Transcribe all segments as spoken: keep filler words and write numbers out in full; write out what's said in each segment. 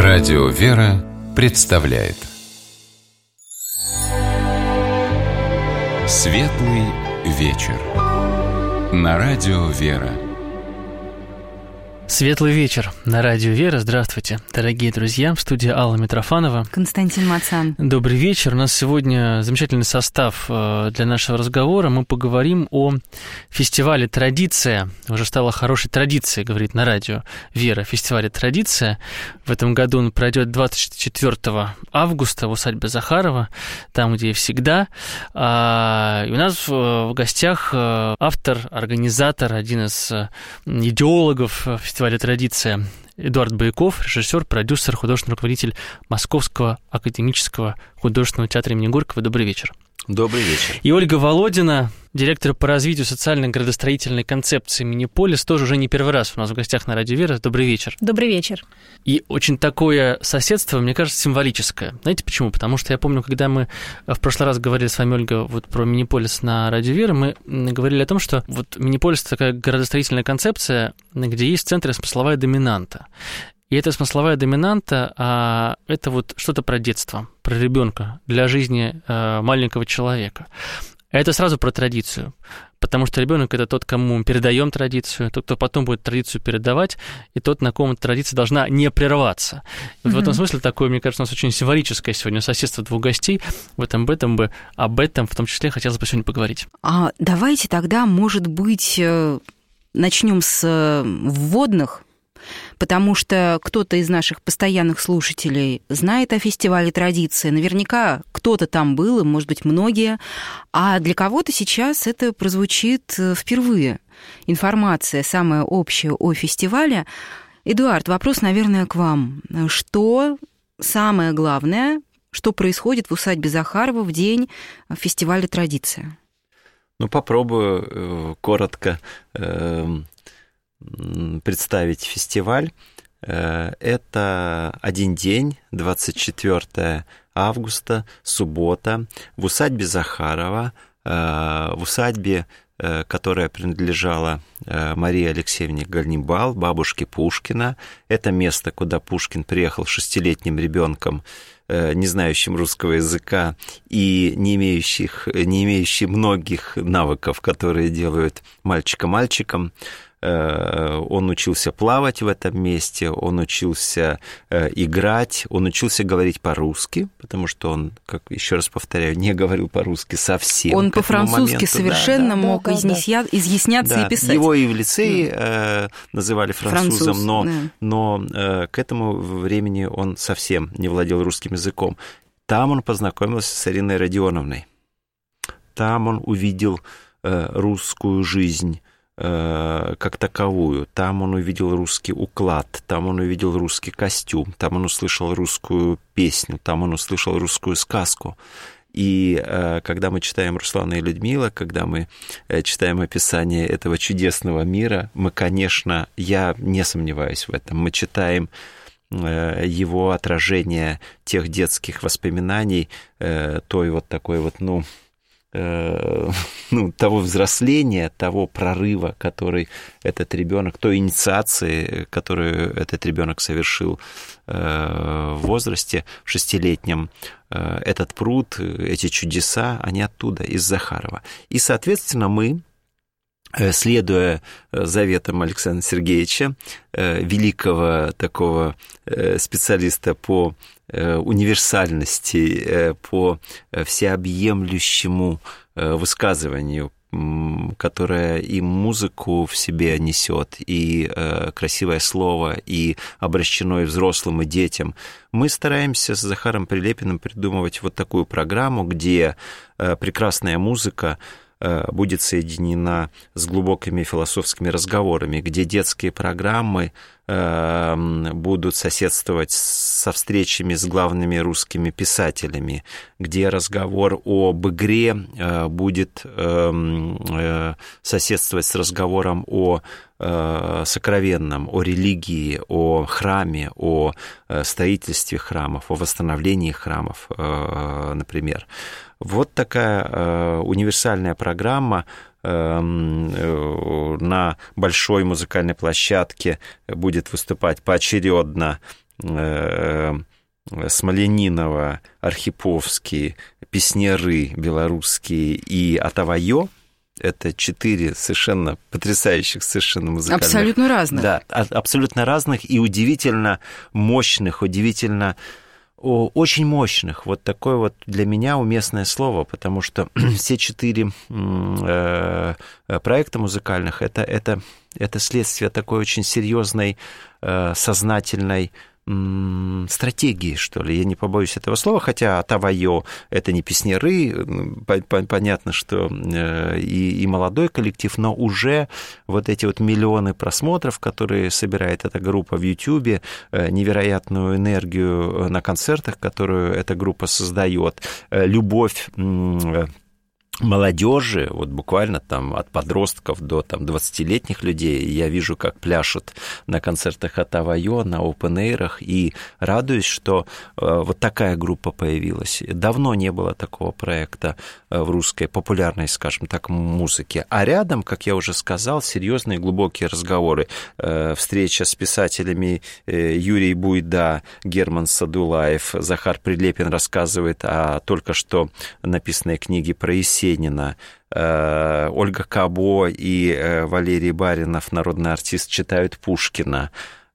Радио «Вера» представляет Светлый вечер на Радио «Вера». Светлый вечер на Радио «Вера». Здравствуйте, дорогие друзья. В студии Алла Митрофанова. Константин Мацан. Добрый вечер. У нас сегодня замечательный состав для нашего разговора. Мы поговорим о фестивале «Традиция». Уже стало хорошей традицией, говорит на Радио «Вера». Фестивале «Традиция». В этом году он пройдет двадцать четвёртого августа в усадьбе Захарова, там, где и всегда. И у нас в гостях автор, организатор, один из идеологов фестиваля фестиваля «Традиция» Эдуард Бояков, режиссер, продюсер, художественный руководитель Московского академического художественного театра имени Горького. Добрый вечер. Добрый вечер. И Ольга Володина, директор по развитию социальной градостроительной концепции «Миниполис», тоже уже не первый раз у нас в гостях на Радио «Вера». Добрый вечер. Добрый вечер. И очень такое соседство, мне кажется, символическое. Знаете почему? Потому что я помню, когда мы в прошлый раз говорили с вами, Ольга, вот про «Миниполис» на Радио «Вера», мы говорили о том, что вот «Миниполис» — это такая градостроительная концепция, где есть в центре смысловая доминанта. И эта смысловая доминанта а, – это вот что-то про детство, про ребенка, для жизни а, маленького человека. Это сразу про традицию, потому что ребенок – это тот, кому мы передаем традицию, тот, кто потом будет традицию передавать, и тот, на ком эта традиция должна не прерваться. Mm-hmm. В этом смысле такое, мне кажется, у нас очень символическое сегодня соседство двух гостей. В этом, об этом бы, об этом в том числе хотелось бы сегодня поговорить. А давайте тогда, может быть, начнем с вводных. Потому что кто-то из наших постоянных слушателей знает о фестивале «Традиция». Наверняка кто-то там был, и, может быть, многие. А для кого-то сейчас это прозвучит впервые. Информация самая общая о фестивале. Эдуард, вопрос, наверное, к вам. Что самое главное, что происходит в усадьбе Захарова в день фестиваля «Традиция»? Ну, попробую коротко представить фестиваль. Это один день, двадцать четвёртого августа, суббота, в усадьбе Захарова, в усадьбе, которая принадлежала Марии Алексеевне Ганнибал, бабушке Пушкина. Это место, куда Пушкин приехал шестилетним ребенком, не знающим русского языка и не имеющих, не имеющим многих навыков, которые делают мальчика мальчиком. Он учился плавать в этом месте, он учился играть, он учился говорить по-русски, потому что он, как еще раз повторяю, не говорил по-русски совсем. Он по-французски моменту, совершенно да, да, мог да, изъясня... да. изъясняться да. и писать. Его и в лицее да. называли французом, Француз, но, да. но к этому времени он совсем не владел русским языком. Там он познакомился с Ириной Родионовной. Там он увидел русскую жизнь как таковую. Там он увидел русский уклад, там он увидел русский костюм, там он услышал русскую песню, там он услышал русскую сказку. И когда мы читаем Руслана и Людмила, когда мы читаем описание этого чудесного мира, мы, конечно, я не сомневаюсь в этом, мы читаем его отражение тех детских воспоминаний, той вот такой вот, ну, ну, того взросления, того прорыва, который этот ребенок, той инициации, которую этот ребенок совершил в возрасте шестилетнем, этот пруд, эти чудеса, они оттуда, из Захарова. И, соответственно, мы, следуя заветам Александра Сергеевича, великого такого специалиста по универсальности, по всеобъемлющему высказыванию, которое и музыку в себе несет, и красивое слово, и обращено и взрослым, и детям. Мы стараемся с Захаром Прилепиным придумывать вот такую программу, где прекрасная музыка будет соединена с глубокими философскими разговорами, где детские программы будут соседствовать со встречами с главными русскими писателями, где разговор об игре будет соседствовать с разговором о сокровенном, о религии, о храме, о строительстве храмов, о восстановлении храмов, например. Вот такая универсальная программа на большой музыкальной площадке будет выступать поочередно Смоленинова, Архиповский, Песняры белорусские и Атавайо. Это четыре совершенно потрясающих, совершенно музыкальных. Абсолютно разных. Да, абсолютно разных и удивительно мощных, удивительно очень мощных. Вот такое вот для меня уместное слово, потому что все четыре проекта музыкальных это, это, это следствие такой очень серьезной, сознательной стратегии, что ли, я не побоюсь этого слова, хотя Атавайо — это не песняры, понятно, что и, и молодой коллектив, но уже вот эти вот миллионы просмотров, которые собирает эта группа в Ютьюбе, невероятную энергию на концертах, которую эта группа создает, любовь молодежи, вот буквально там от подростков до там, двадцатилетних людей, я вижу, как пляшут на концертах Атавайо, на опен-эйрах, и радуюсь, что э, вот такая группа появилась. Давно не было такого проекта э, в русской популярной, скажем так, музыке. А рядом, как я уже сказал, серьезные глубокие разговоры. Э, встреча с писателями э, Юрий Буйда, Герман Садулаев, Захар Прилепин рассказывает о только что написанной книге про Есенина, Ольга Кабо и Валерий Баринов, народный артист, читают Пушкина.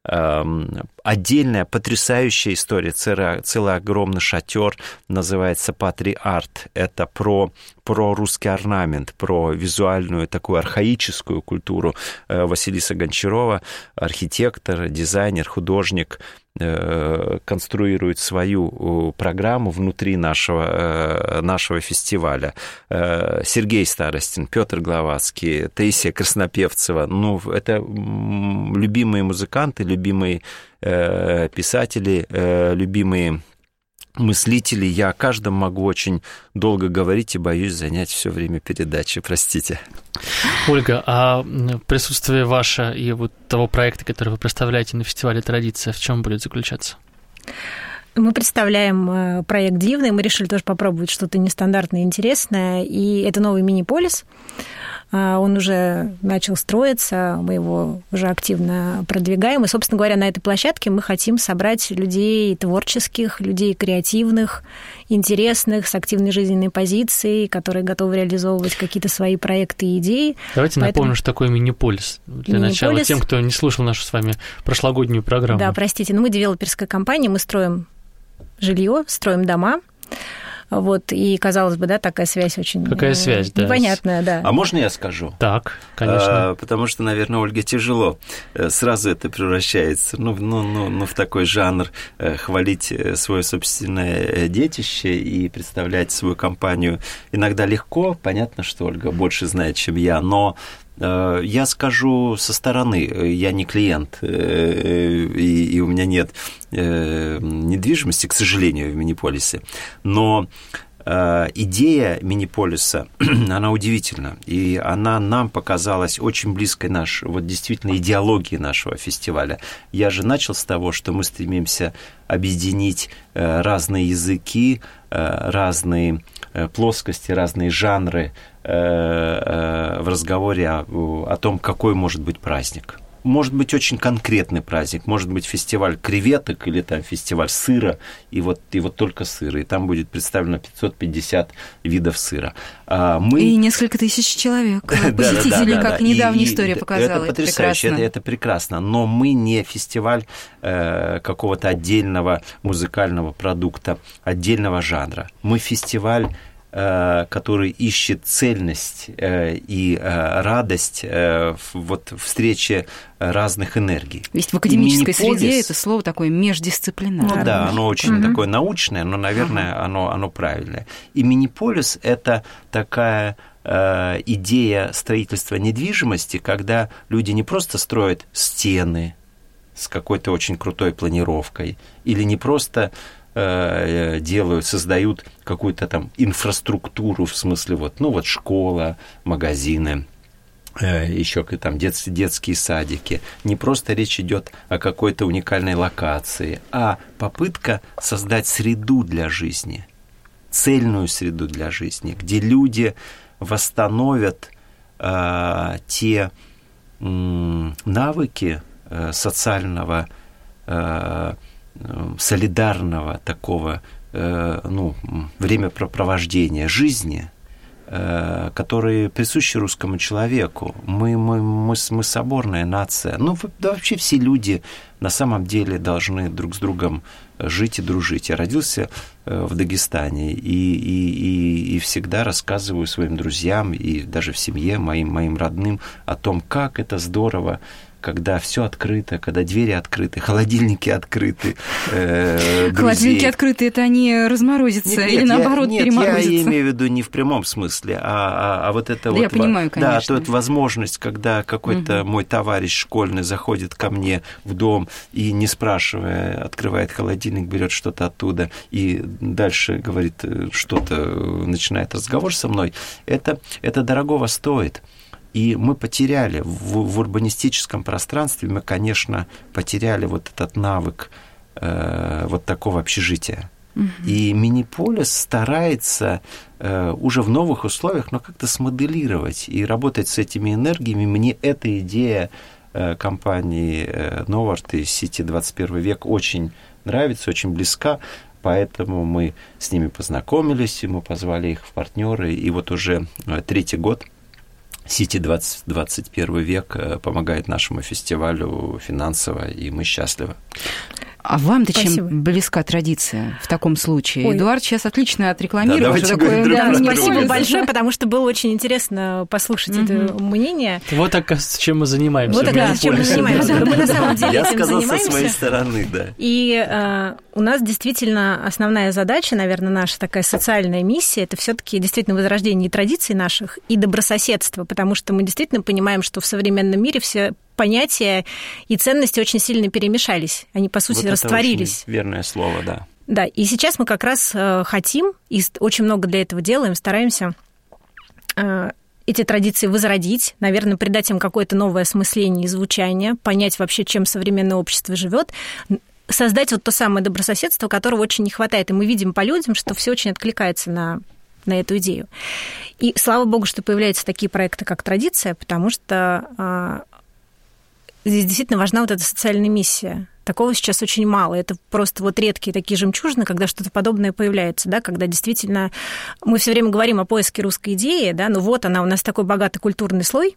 Отдельная потрясающая история, целый, целый огромный шатер, называется «Патри-арт». Это про, про русский орнамент, про визуальную такую архаическую культуру. Василиса Гончарова, архитектор, дизайнер, художник, конструирует свою программу внутри нашего, нашего фестиваля. Сергей Старостин, Петр Гловацкий, Таисия Краснопевцева. Ну, это любимые музыканты, любимые писатели, любимые мыслители. Я о каждом могу очень долго говорить и боюсь занять все время передачи, простите. Ольга, а присутствие ваше и вот того проекта, который вы представляете на фестивале «Традиция», в чем будет заключаться? Мы представляем проект «Дивный», мы решили тоже попробовать что-то нестандартное и интересное, и это новый мини-полис. Он уже начал строиться, мы его уже активно продвигаем. И, собственно говоря, на этой площадке мы хотим собрать людей творческих, людей креативных, интересных, с активной жизненной позицией, которые готовы реализовывать какие-то свои проекты и идеи. Давайте Поэтому... напомним, что такое мини-полис. Для мини-полис... начала тем, кто не слушал нашу с вами прошлогоднюю программу. Да, простите, но мы девелоперская компания, мы строим жилье, строим дома. Вот, и, казалось бы, да, такая связь очень Какая связь, да. непонятная, да. А можно я скажу? Так, конечно. А, потому что, наверное, Ольге тяжело. Сразу это превращается ну, ну, ну, ну, в такой жанр хвалить свое собственное детище и представлять свою компанию. Иногда легко, понятно, что Ольга больше знает, чем я, но я скажу со стороны, я не клиент, и, и у меня нет недвижимости, к сожалению, в Миниполисе, но идея Миниполиса, она удивительна, и она нам показалась очень близкой нашей, вот действительно, идеологии нашего фестиваля. Я же начал с того, что мы стремимся объединить разные языки, разные плоскости, разные жанры в разговоре о, о том, какой может быть праздник. Может быть очень конкретный праздник, может быть фестиваль креветок или там фестиваль сыра, и вот, и вот только сыра, и там будет представлено пятьсот пятьдесят видов сыра. А мы... И несколько тысяч человек, посетителей, как недавняя история показала. Это потрясающе, это, это прекрасно, но мы не фестиваль э, какого-то отдельного музыкального продукта, отдельного жанра. Мы фестиваль, который ищет цельность и радость вот в встрече разных энергий. Ведь в академической среде это слово такое междисциплинарное. Ну да, оно очень угу. такое научное, но, наверное, ага. оно, оно правильное. И Миниполис – это такая идея строительства недвижимости, когда люди не просто строят стены с какой-то очень крутой планировкой, или не просто делают, создают какую-то там инфраструктуру, в смысле вот, ну вот школа, магазины, еще там детские, детские садики. Не просто речь идет о какой-то уникальной локации, а попытка создать среду для жизни, цельную среду для жизни, где люди восстановят э, те э, навыки э, социального э, солидарного такого ну, времяпрепровождения жизни, которые присущи русскому человеку. Мы, мы, мы, мы соборная нация. Ну, да, вообще все люди на самом деле должны друг с другом жить и дружить. Я родился в Дагестане и, и, и, и всегда рассказываю своим друзьям и даже в семье, моим, моим родным о том, как это здорово, когда все открыто, когда двери открыты, холодильники открыты. Э, холодильники открыты, это они разморозятся нет, или нет, наоборот я, переморозятся? Нет, я имею в виду не в прямом смысле, а, а, а вот это да вот... Я понимаю, конечно. Да, то это возможность, когда какой-то угу. мой товарищ школьный заходит ко мне в дом и, не спрашивая, открывает холодильник, берет что-то оттуда и дальше говорит что-то, начинает разговор со мной, это, это дорогого стоит. И мы потеряли в, в урбанистическом пространстве, мы, конечно, потеряли вот этот навык э, вот такого общежития. Угу. И Миниполис старается э, уже в новых условиях, но как-то смоделировать и работать с этими энергиями. Мне эта идея э, компании э, Новарт и сети двадцать первый век очень нравится, очень близка. Поэтому мы с ними познакомились, и мы позвали их в партнеры. И вот уже третий год Сити двадцать первый век помогает нашему фестивалю финансово, и мы счастливы. А вам-то чем близка традиция в таком случае? Ой. Эдуард сейчас отлично отрекламировал. Да, такое... да, спасибо большое, потому что было очень интересно послушать mm-hmm. это мнение. Вот, оказывается, чем мы занимаемся. Вот, оказывается, чем мы занимаемся. Мы на самом деле Я этим сказал занимаемся. Со своей стороны, да. И э, у нас действительно основная задача, наверное, наша такая социальная миссия, это все-таки действительно возрождение традиций наших и добрососедство, потому что мы действительно понимаем, что в современном мире все понятия и ценности очень сильно перемешались. Они, по сути, вот растворились. Это очень верное слово, да. Да, и сейчас мы как раз э, хотим, и очень много для этого делаем, стараемся э, эти традиции возродить, наверное, придать им какое-то новое осмысление и звучание, понять вообще, чем современное общество живет, создать вот то самое добрососедство, которого очень не хватает. И мы видим по людям, что все очень откликается на, на эту идею. И слава богу, что появляются такие проекты, как «Традиция», потому что э, здесь действительно важна вот эта социальная миссия. Такого сейчас очень мало. Это просто вот редкие такие жемчужины, когда что-то подобное появляется, да, когда действительно мы все время говорим о поиске русской идеи, да, ну вот она, у нас такой богатый культурный слой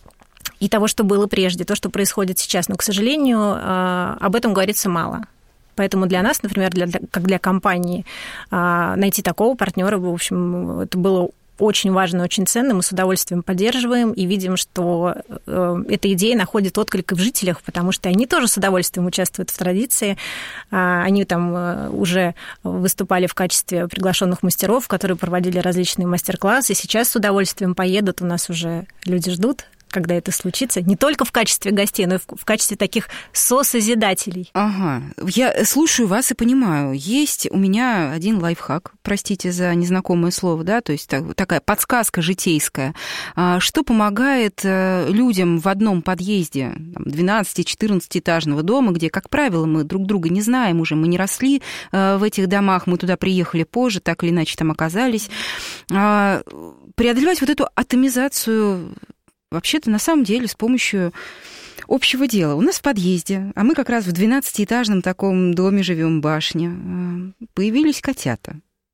и того, что было прежде, то, что происходит сейчас. Но, к сожалению, об этом говорится мало. Поэтому для нас, например, для, как для компании, найти такого партнера, в общем, это было очень важно, очень ценно, мы с удовольствием поддерживаем и видим, что э, эта идея находит отклик и в жителях, потому что они тоже с удовольствием участвуют в традиции. А, они там э, уже выступали в качестве приглашенных мастеров, которые проводили различные мастер-классы, сейчас с удовольствием поедут, у нас уже люди ждут, когда это случится, не только в качестве гостей, но и в качестве таких сосозидателей. Ага, я слушаю вас и понимаю. Есть у меня один лайфхак, простите за незнакомое слово, да, то есть такая подсказка житейская, что помогает людям в одном подъезде двенадцати-четырнадцатиэтажного дома, где, как правило, мы друг друга не знаем уже, мы не росли в этих домах, мы туда приехали позже, так или иначе там оказались, преодолевать вот эту атомизацию. Вообще-то, на самом деле, с помощью общего дела. У нас в подъезде, а мы как раз в двенадцатиэтажном таком доме живем, башне, появились котята.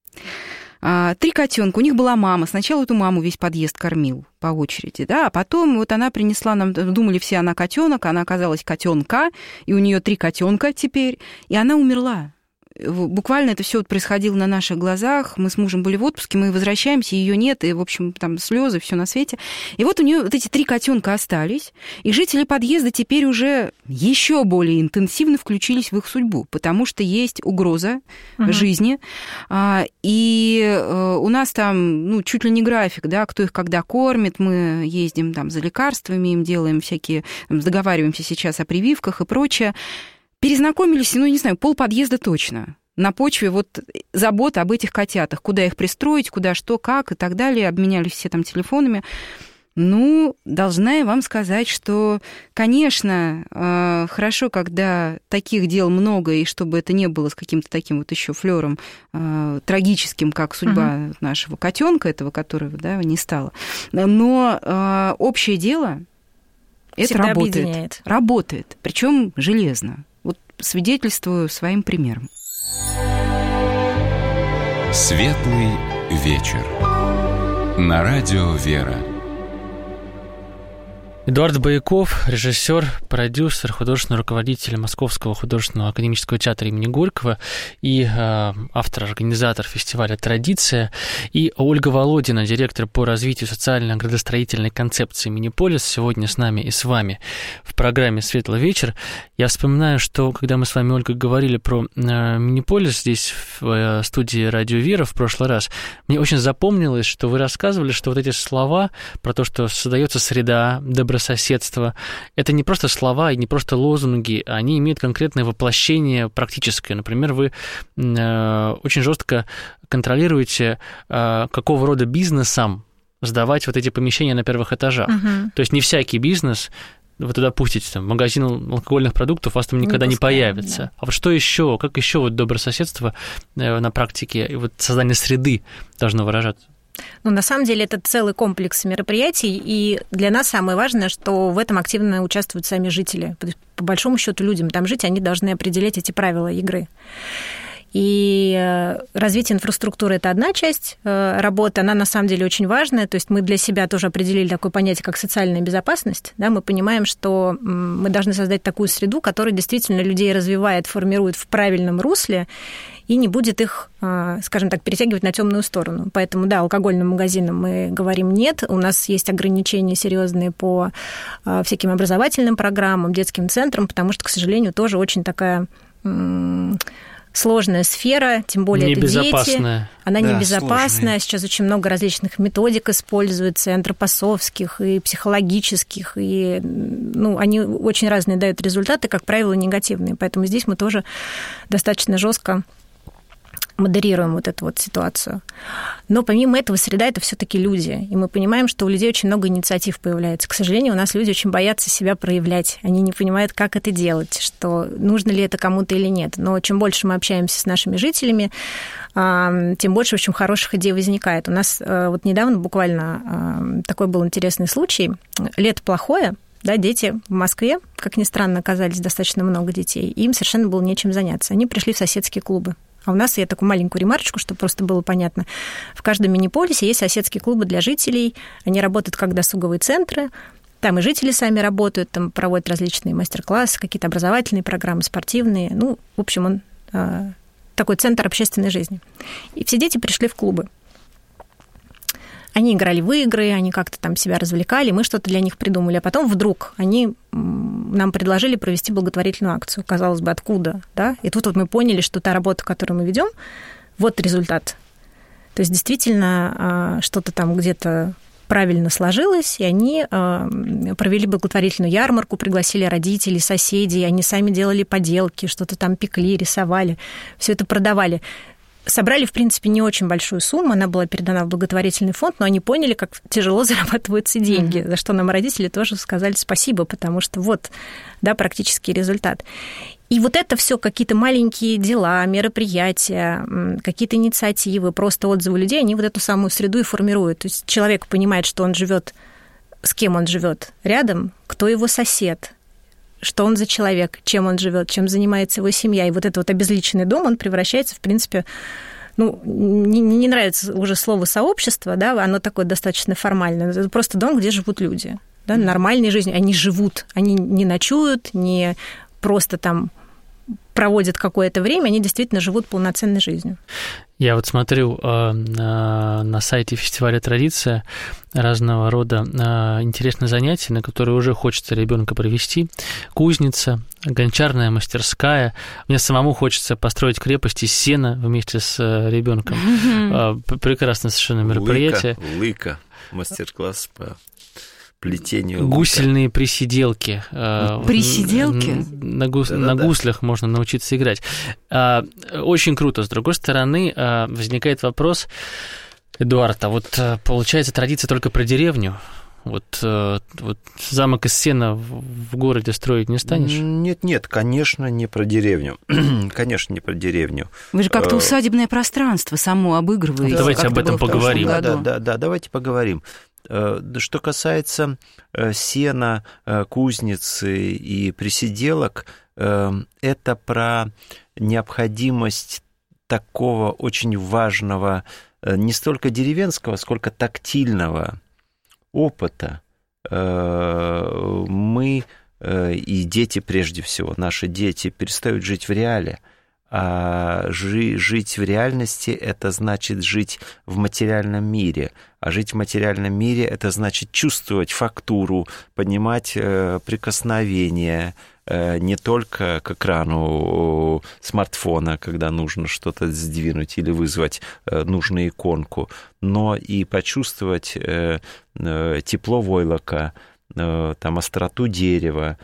Три котенка. У них была мама. Сначала эту маму весь подъезд кормил по очереди, да, а потом вот она принесла нам, думали все, она котенок, она оказалась котенка, и у нее три котенка теперь, и она умерла. Буквально это все происходило на наших глазах. Мы с мужем были в отпуске, мы возвращаемся, ее нет, и, в общем, там слезы, все на свете. И вот у нее вот эти три котенка остались, и жители подъезда теперь уже еще более интенсивно включились в их судьбу, потому что есть угроза угу. жизни. И у нас там, ну, чуть ли не график, да, кто их когда кормит, мы ездим там за лекарствами, им делаем всякие, договариваемся сейчас о прививках и прочее. Перезнакомились, ну, не знаю, полподъезда точно. На почве вот заботы об этих котятах. Куда их пристроить, куда что, как и так далее. Обменялись все там телефонами. Ну, должна я вам сказать, что, конечно, хорошо, когда таких дел много, и чтобы это не было с каким-то таким вот еще флером трагическим, как судьба угу. нашего котенка, этого, которого, да, не стало. Но общее дело, это всегда работает. Объединяет. Работает, причем железно. Вот свидетельствую своим примером. Светлый вечер. На радио «Вера». Эдуард Бояков, режиссер, продюсер, художественный руководитель Московского художественного академического театра имени Горького и э, автор-организатор фестиваля «Традиция», и Ольга Володина, директор по развитию социально-градостроительной концепции «Миниполис», сегодня с нами и с вами в программе «Светлый вечер». Я вспоминаю, что когда мы с вами, Ольга, говорили про э, «Миниполис» здесь в э, студии «Радио Вера» в прошлый раз, мне очень запомнилось, что вы рассказывали, что вот эти слова про то, что создается среда, добрососедство, соседство. Это не просто слова и не просто лозунги, они имеют конкретное воплощение практическое. Например, вы э, очень жестко контролируете, э, какого рода бизнесам сдавать вот эти помещения на первых этажах. Uh-huh. То есть не всякий бизнес вы туда пустите, там, магазин алкогольных продуктов у вас там никогда не, пускай, не появится. Да. А вот что еще, как еще вот добрососедство э, на практике и вот создание среды должно выражаться? Ну, на самом деле, это целый комплекс мероприятий, и для нас самое важное, что в этом активно участвуют сами жители. По большому счету, людям там жить, они должны определять эти правила игры. И развитие инфраструктуры – это одна часть работы, она на самом деле очень важная. То есть мы для себя тоже определили такое понятие, как социальная безопасность. Да, мы понимаем, что мы должны создать такую среду, которая действительно людей развивает, формирует в правильном русле и не будет их, скажем так, перетягивать на темную сторону. Поэтому, да, алкогольным магазинам мы говорим нет. У нас есть ограничения серьезные по всяким образовательным программам, детским центрам, потому что, к сожалению, тоже очень такая сложная сфера, тем более это дети. Она да, небезопасная. Сложная. Сейчас очень много различных методик используется, и антропософских, и психологических, и ну, они очень разные дают результаты, как правило, негативные. Поэтому здесь мы тоже достаточно жестко модерируем вот эту вот ситуацию. Но помимо этого, среда – это все-таки люди. И мы понимаем, что у людей очень много инициатив появляется. К сожалению, у нас люди очень боятся себя проявлять. Они не понимают, как это делать, что нужно ли это кому-то или нет. Но чем больше мы общаемся с нашими жителями, тем больше, в общем, хороших идей возникает. У нас вот недавно буквально такой был интересный случай. Лето плохое, да, дети в Москве, как ни странно, оказались достаточно много детей, и им совершенно было нечем заняться. Они пришли в соседские клубы. А у нас, я такую маленькую ремарочку, чтобы просто было понятно, в каждом мини-полисе есть соседские клубы для жителей, они работают как досуговые центры, там и жители сами работают, там проводят различные мастер-классы, какие-то образовательные программы, спортивные, ну, в общем, он э, такой центр общественной жизни. И все дети пришли в клубы. Они играли в игры, они как-то там себя развлекали, мы что-то для них придумали. А потом вдруг они нам предложили провести благотворительную акцию. Казалось бы, откуда? Да? И тут вот мы поняли, что та работа, которую мы ведем, вот результат. То есть действительно что-то там где-то правильно сложилось, и они провели благотворительную ярмарку, пригласили родителей, соседей, они сами делали поделки, что-то там пекли, рисовали, все это продавали. Собрали, в принципе, не очень большую сумму, она была передана в благотворительный фонд, но они поняли, как тяжело зарабатываются деньги, mm-hmm. за что нам родители тоже сказали спасибо, потому что вот, да, практический результат. И вот это все какие-то маленькие дела, мероприятия, какие-то инициативы, просто отзывы людей, они вот эту самую среду и формируют. То есть человек понимает, что он живет, с кем он живет рядом, кто его сосед, что он за человек, чем он живет, чем занимается его семья. И вот этот вот обезличенный дом, он превращается, в принципе, ну, не, не нравится уже слово «сообщество», да, оно такое достаточно формальное. Это просто дом, где живут люди, да, нормальной жизнью. Они живут, они не ночуют, не просто там проводят какое-то время, они действительно живут полноценной жизнью. Я вот смотрю э, на, на сайте фестиваля «Традиция» разного рода э, интересные занятия, на которые уже хочется ребенка провести. Кузница, гончарная мастерская. Мне самому хочется построить крепость из сена вместе с ребенком. Mm-hmm. Э, прекрасное совершенно мероприятие. Лыка, лыка. Мастер-класс по плетению. Гусельные присиделки. Присиделки? На, гус... да, на да, гуслях да. можно научиться играть. Очень круто. С другой стороны, возникает вопрос, Эдуард, а вот получается традиция только про деревню? Вот, вот замок из сена в городе строить не станешь? Нет, нет, конечно, не про деревню. Конечно, не про деревню. Вы же как-то усадебное пространство само обыгрываете. Давайте об этом поговорим. Да, да, да, да, давайте поговорим. Что касается сена, кузницы и присиделок, это про необходимость такого очень важного, не столько деревенского, сколько тактильного опыта. Мы и дети, прежде всего, наши дети перестают жить в реале. А жить в реальности – это значит жить в материальном мире. А жить в материальном мире – это значит чувствовать фактуру, понимать прикосновение, не только к экрану смартфона, когда нужно что-то сдвинуть или вызвать нужную иконку, но и почувствовать тепло войлока, там, остроту дерева,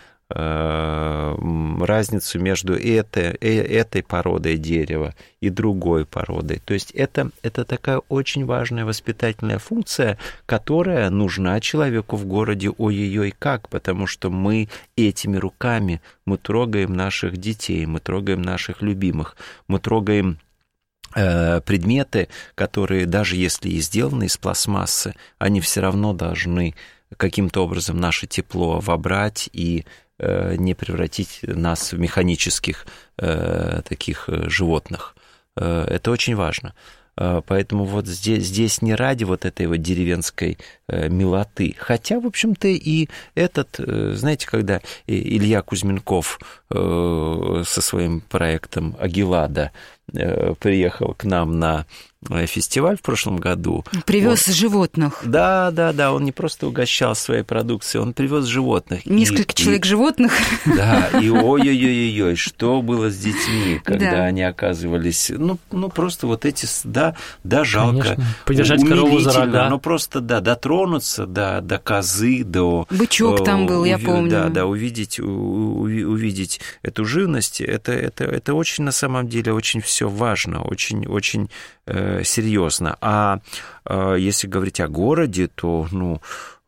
разницу между этой, этой породой дерева и другой породой. То есть это, это такая очень важная воспитательная функция, которая нужна человеку в городе ой-ой-ой как, потому что мы этими руками, мы трогаем наших детей, мы трогаем наших любимых, мы трогаем э, предметы, которые, даже если и сделаны из пластмассы, они все равно должны каким-то образом наше тепло вобрать и не превратить нас в механических э, таких животных. Э, это очень важно. Э, поэтому вот здесь, здесь не ради вот этой вот деревенской э, милоты. Хотя, в общем-то, и этот, э, знаете, когда Илья Кузьменков э, со своим проектом «Агилада» э, приехал к нам на фестиваль в прошлом году. Привез он... животных. Да, да, да, он не просто угощал своей продукцией, он привез животных. Несколько и, человек и... животных. Да, и ой-ой-ой-ой, что было с детьми, когда да. они оказывались, ну, ну, просто вот эти, да, да, жалко. Конечно. Подержать корову за рога. Ну, просто, да, дотронуться до, до козы, до... Бычок там был, я помню. Да, да, увидеть, увидеть эту живность, это, это, это очень, на самом деле, очень все важно, очень, очень серьезно. А если говорить о городе, то, ну,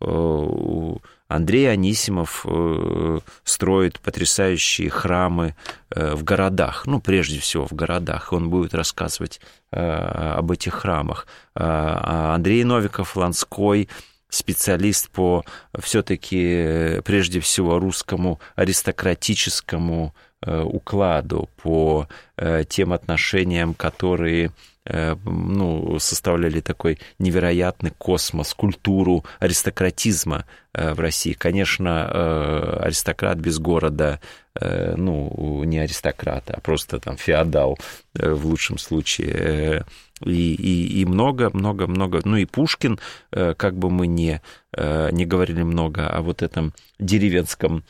Андрей Анисимов строит потрясающие храмы в городах, ну, прежде всего в городах, он будет рассказывать об этих храмах. Андрей Новиков-Ланской, специалист по все-таки, прежде всего, русскому аристократическому укладу, по тем отношениям, которые ну, составляли такой невероятный космос, культуру аристократизма в России. Конечно, аристократ без города, ну, не аристократ, а просто там феодал в лучшем случае. И, и, и много, много, много. Ну и Пушкин, как бы мы не, не говорили много о вот этом деревенском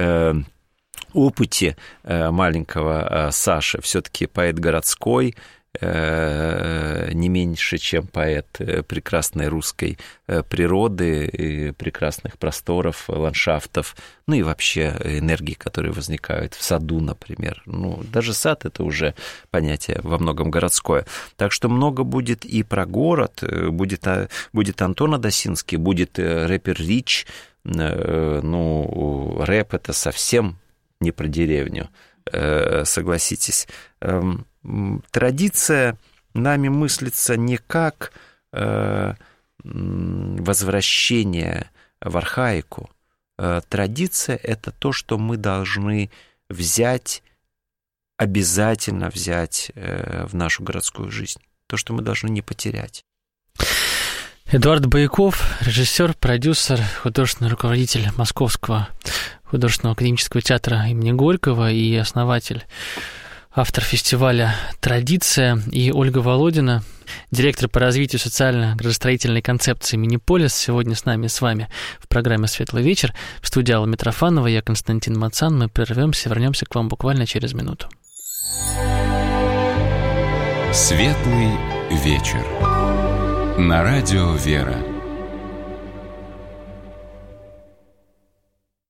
опыте маленького Саши, все-таки поэт городской, не меньше, чем поэт прекрасной русской природы, прекрасных просторов, ландшафтов, ну и вообще энергии, которые возникают в саду, например. Ну, даже сад — это уже понятие во многом городское. Так что много будет и про город, будет, будет Антон Адасинский, будет рэпер Рич. Ну, рэп — это совсем не про деревню, согласитесь. Традиция нами мыслится не как возвращение в архаику. Традиция — это то, что мы должны взять, обязательно взять в нашу городскую жизнь. То, что мы должны не потерять. Эдуард Бояков, режиссер, продюсер, художественный руководитель Московского художественного академического театра имени Горького и основатель, автор фестиваля «Традиция», и Ольга Володина, директор по развитию социально-градостроительной концепции «Миниполис», сегодня с нами, с вами в программе «Светлый вечер». В студии Алла Митрофанова, я Константин Мацан. Мы прервемся, вернемся к вам буквально через минуту. «Светлый вечер» на радио «Вера».